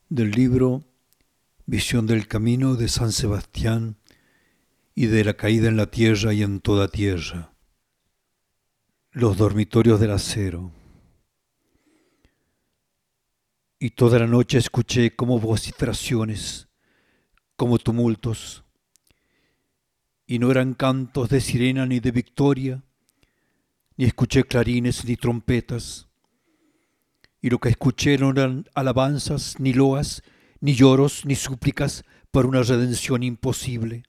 Del libro Visión del camino de San Sebastián y de la caída en la tierra y en toda tierra. Los dormitorios del acero. Y toda la noche escuché como vociferaciones, como tumultos, y no eran cantos de sirena ni de victoria, ni escuché clarines ni trompetas, y lo que escuché no eran alabanzas, ni loas, ni lloros, ni súplicas para una redención imposible.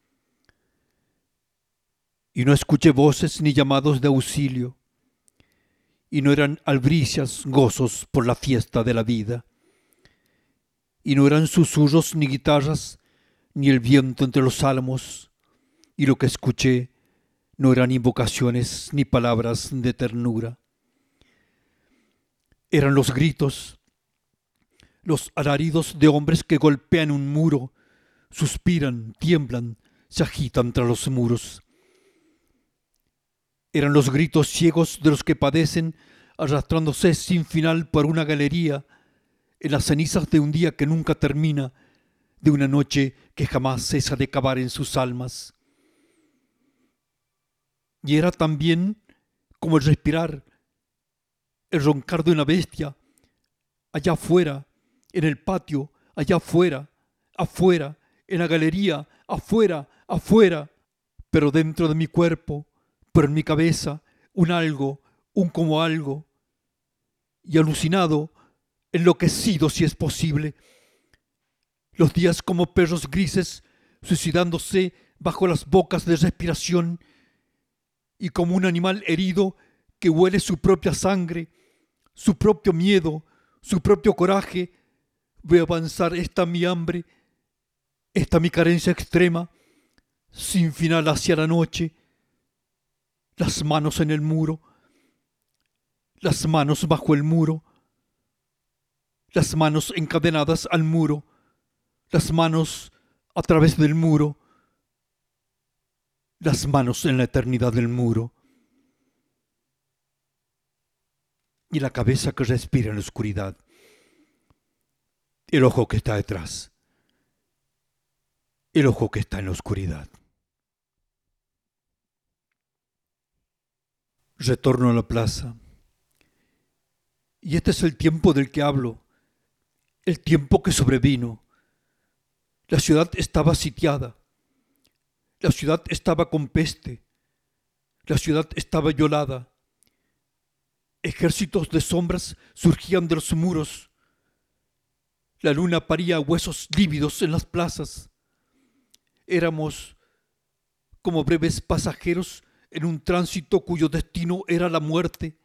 Y no escuché voces ni llamados de auxilio, y no eran albricias, gozos por la fiesta de la vida, y no eran susurros ni guitarras, ni el viento entre los álamos, y lo que escuché no eran invocaciones ni palabras de ternura. Eran los gritos, los alaridos de hombres que golpean un muro, suspiran, tiemblan, se agitan tras los muros. Eran los gritos ciegos de los que padecen arrastrándose sin final por una galería en las cenizas de un día que nunca termina, de una noche que jamás cesa de cavar en sus almas. Y era también como el respirar, el roncar de una bestia, allá afuera, en el patio, allá afuera, afuera, en la galería, afuera, afuera, pero dentro de mi cuerpo, pero en mi cabeza, un algo, un como algo, y alucinado, enloquecido si es posible, los días como perros grises suicidándose bajo las bocas de respiración y como un animal herido que huele su propia sangre, su propio miedo, su propio coraje, veo avanzar esta mi hambre, esta mi carencia extrema, sin final hacia la noche, las manos en el muro, las manos bajo el muro, las manos encadenadas al muro, las manos a través del muro, las manos en la eternidad del muro, y la cabeza que respira en la oscuridad, el ojo que está detrás, el ojo que está en la oscuridad. Retorno a la plaza, y este es el tiempo del que hablo, el tiempo que sobrevino. La ciudad estaba sitiada, la ciudad estaba con peste, la ciudad estaba violada. Ejércitos de sombras surgían de los muros. La luna paría huesos lívidos en las plazas. Éramos como breves pasajeros en un tránsito cuyo destino era la muerte.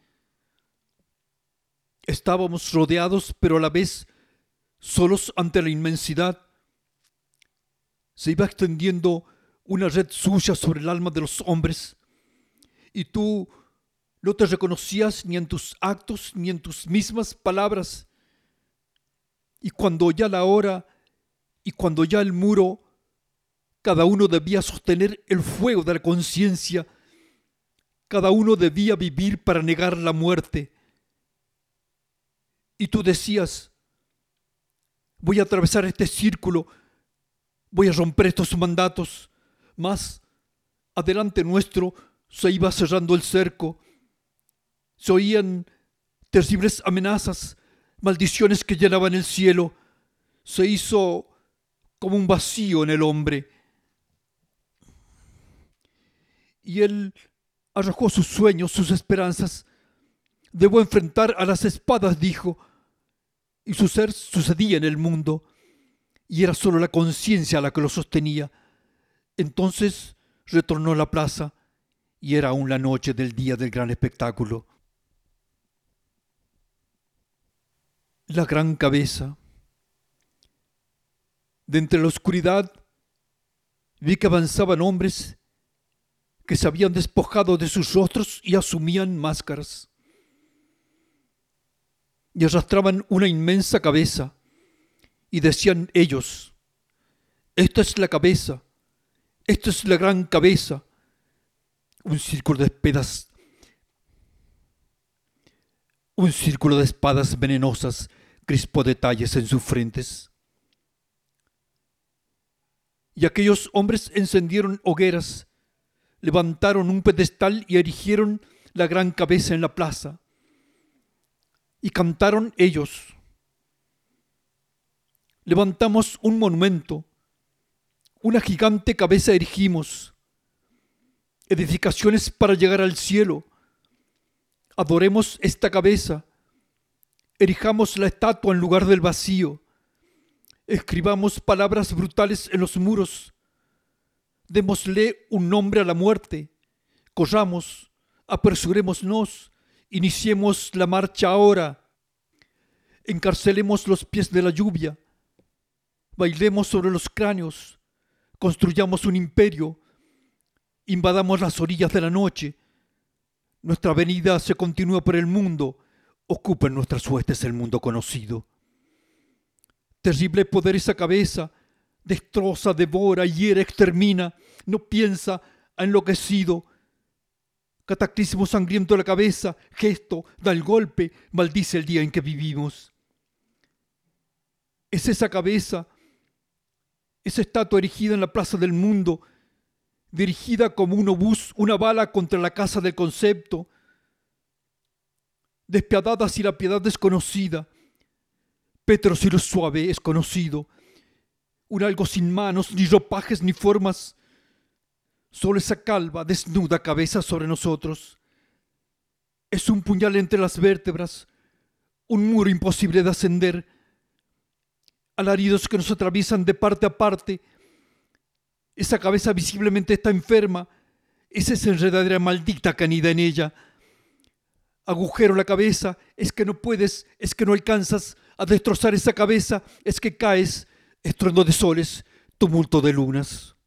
Estábamos rodeados, pero a la vez solos ante la inmensidad. Se iba extendiendo una red sucia sobre el alma de los hombres, y tú no te reconocías ni en tus actos ni en tus mismas palabras. Y cuando ya la hora y cuando ya el muro, cada uno debía sostener el fuego de la conciencia, cada uno debía vivir para negar la muerte. Y tú decías: voy a atravesar este círculo, voy a romper estos mandatos. Mas adelante nuestro se iba cerrando el cerco. Se oían terribles amenazas, maldiciones que llenaban el cielo. Se hizo como un vacío en el hombre. Y él arrojó sus sueños, sus esperanzas. Debo enfrentar a las espadas, dijo. Y su ser sucedía en el mundo, y era solo la conciencia la que lo sostenía. Entonces retornó a la plaza, y era aún la noche del día del gran espectáculo. La gran cabeza. De entre la oscuridad vi que avanzaban hombres que se habían despojado de sus rostros y asumían máscaras. Y arrastraban una inmensa cabeza, y decían ellos: esta es la cabeza, esta es la gran cabeza. Un círculo de espadas venenosas crispos detalles en sus frentes. Y aquellos hombres encendieron hogueras, levantaron un pedestal y erigieron la gran cabeza en la plaza. Y cantaron ellos: levantamos un monumento, una gigante cabeza erigimos, edificaciones para llegar al cielo. Adoremos esta cabeza, erijamos la estatua en lugar del vacío, escribamos palabras brutales en los muros, démosle un nombre a la muerte, corramos, apresurémonos, iniciemos la marcha ahora, encarcelemos los pies de la lluvia, bailemos sobre los cráneos, construyamos un imperio, invadamos las orillas de la noche, nuestra venida se continúa por el mundo, ocupen nuestras huestes el mundo conocido. Terrible poder esa cabeza, destroza, devora, hiere, extermina, no piensa, ha enloquecido. Cataclismo sangriento la cabeza, gesto, da el golpe, maldice el día en que vivimos. Es esa cabeza, esa estatua erigida en la plaza del mundo, dirigida como un obús, una bala contra la casa del concepto, despiadada si la piedad desconocida, pétreo si lo suave es conocido, un algo sin manos, ni ropajes, ni formas, solo esa calva, desnuda cabeza sobre nosotros. Es un puñal entre las vértebras, un muro imposible de ascender, alaridos que nos atraviesan de parte a parte. Esa cabeza visiblemente está enferma, es esa enredadera maldita que anida en ella. Agujero la cabeza, es que no puedes, es que no alcanzas a destrozar esa cabeza, es que caes, estruendo de soles, tumulto de lunas.